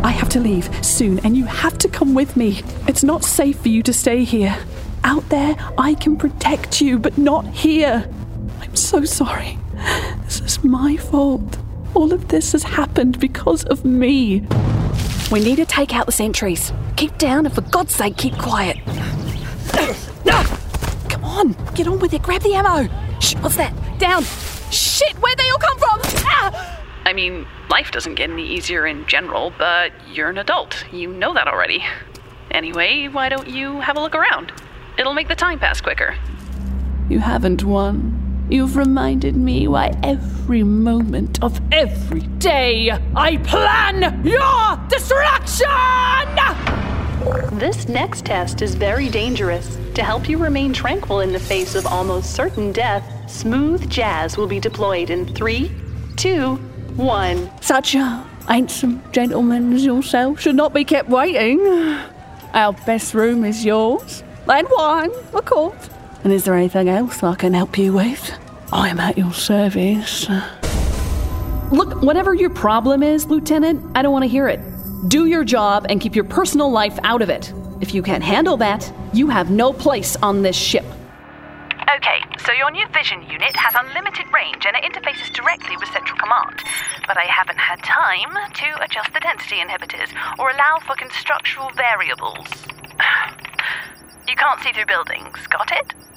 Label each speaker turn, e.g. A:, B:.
A: I have to leave soon, and you have to come with me. It's not safe for you to stay here. Out there, I can protect you, but not here. I'm so sorry. This is my fault. All of this has happened because of me.
B: We need to take out the sentries. Keep down, and for God's sake, keep quiet. Come on, get on with it. Grab the ammo. Shh, what's that? Down. Shit, where'd they all come from? Ah!
C: I mean, life doesn't get any easier in general, but you're an adult. You know that already. Anyway, why don't you have a look around? It'll make the time pass quicker.
A: You haven't won. You've reminded me why every moment of every day I plan your destruction!
D: This next test is very dangerous. To help you remain tranquil in the face of almost certain death, smooth jazz will be deployed in 3, 2, 1.
A: Such a handsome gentleman as yourself should not be kept waiting. Our best room is yours. And wine, of course. And is there anything else I can help you with? I am at your service.
B: Look, whatever your problem is, Lieutenant, I don't want to hear it. Do your job and keep your personal life out of it. If you can't handle that, you have no place on this ship.
C: Okay, so your new vision unit has unlimited range and it interfaces directly with Central Command. But I haven't had time to adjust the density inhibitors or allow for constructural variables. You can't see through buildings, got it?